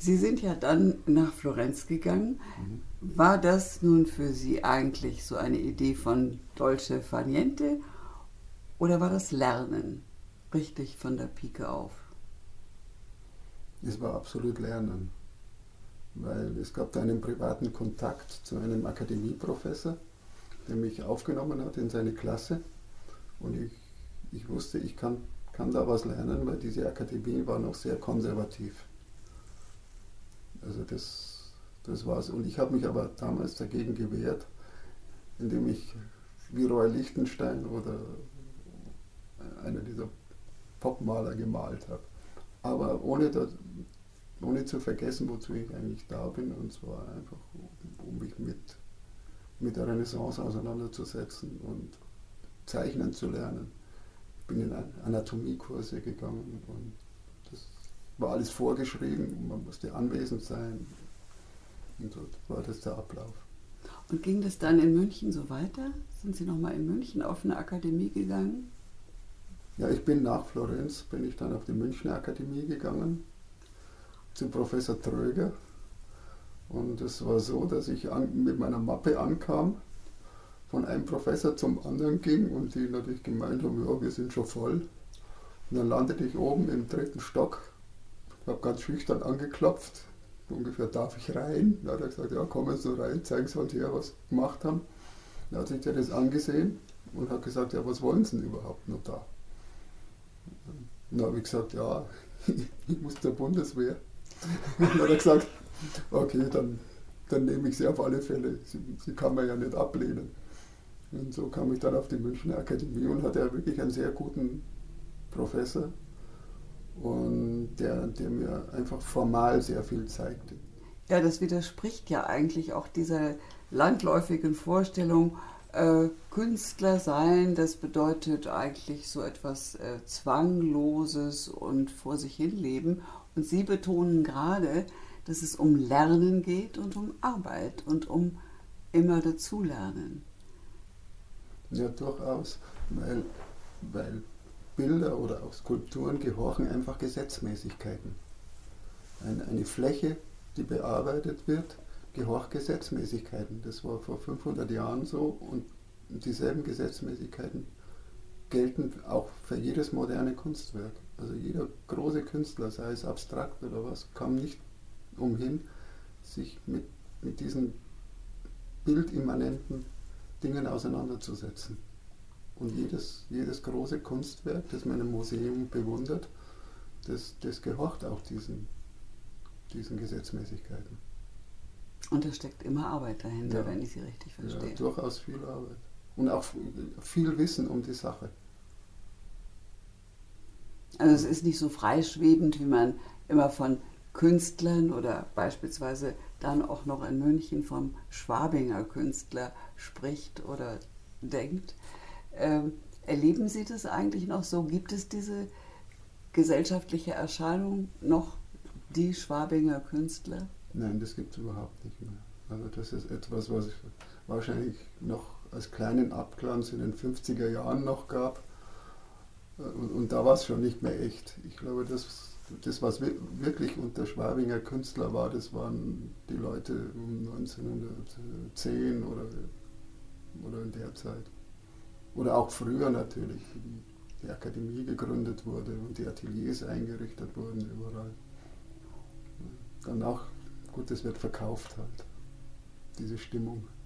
Sie sind ja dann nach Florenz gegangen. War das nun für Sie eigentlich so eine Idee von Dolce far niente oder war das Lernen richtig von der Pike auf? Es war absolut Lernen, weil es gab da einen privaten Kontakt zu einem Akademieprofessor, der mich aufgenommen hat in seine Klasse und ich wusste, ich kann da was lernen, weil diese Akademie war noch sehr konservativ. Also das war's. Und ich habe mich aber damals dagegen gewehrt, indem ich wie Roy Lichtenstein oder einer dieser Popmaler gemalt habe. Aber ohne zu vergessen, wozu ich eigentlich da bin, und zwar einfach, um mich mit der Renaissance auseinanderzusetzen und Zeichnen zu lernen. Ich bin in Anatomiekurse gegangen und das war alles vorgeschrieben, man musste anwesend sein und so war das der Ablauf. Und ging das dann in München so weiter? Sind Sie nochmal in München auf eine Akademie gegangen? Ja, ich bin nach Florenz, bin ich dann auf die Münchner Akademie gegangen, zu Professor Tröger. Und es war so, dass ich mit meiner Mappe ankam, von einem Professor zum anderen ging und die natürlich gemeint haben, ja, wir sind schon voll. Und dann landete ich oben im 3. Stock, habe ganz schüchtern angeklopft, ungefähr darf ich rein? Da hat er gesagt, ja, kommen Sie rein, zeigen Sie uns her, was Sie gemacht haben. Dann hat sich der das angesehen und hat gesagt, ja, was wollen Sie denn überhaupt noch da? Und dann habe ich gesagt, ja, ich muss zur Bundeswehr. Und dann hat er gesagt, okay, dann nehme ich Sie auf alle Fälle, Sie kann man ja nicht ablehnen. Und so kam ich dann auf die Münchner Akademie und hatte ja wirklich einen sehr guten Professor, und der mir einfach formal sehr viel zeigte. Ja, das widerspricht ja eigentlich auch dieser landläufigen Vorstellung, Künstler sein, das bedeutet eigentlich so etwas Zwangloses und vor sich hin leben. Und Sie betonen gerade, dass es um Lernen geht und um Arbeit und um immer dazulernen. Ja, durchaus, weil Bilder oder auch Skulpturen gehorchen einfach Gesetzmäßigkeiten. Eine Fläche, die bearbeitet wird, gehorcht Gesetzmäßigkeiten. Das war vor 500 Jahren so und dieselben Gesetzmäßigkeiten gelten auch für jedes moderne Kunstwerk. Also jeder große Künstler, sei es abstrakt oder was, kam nicht umhin, sich mit diesen bildimmanenten Dingen auseinanderzusetzen. Und jedes große Kunstwerk, das man im Museum bewundert, das gehorcht auch diesen Gesetzmäßigkeiten. Und da steckt immer Arbeit dahinter, Ja. wenn ich Sie richtig verstehe. Ja, durchaus viel Arbeit. Und auch viel Wissen um die Sache. Also es ist nicht so freischwebend, wie man immer von Künstlern oder beispielsweise dann auch noch in München vom Schwabinger Künstler spricht oder denkt. Erleben Sie das eigentlich noch so? Gibt es diese gesellschaftliche Erscheinung noch, die Schwabinger Künstler? Nein, das gibt es überhaupt nicht mehr. Also das ist etwas, was es wahrscheinlich noch als kleinen Abglanz in den 50er Jahren noch gab. Und da war es schon nicht mehr echt. Ich glaube, das, was wirklich unter Schwabinger Künstler war, das waren die Leute um 1910 oder in der Zeit. Oder auch früher natürlich, wie die Akademie gegründet wurde und die Ateliers eingerichtet wurden überall. Danach, gut, das wird verkauft halt, diese Stimmung.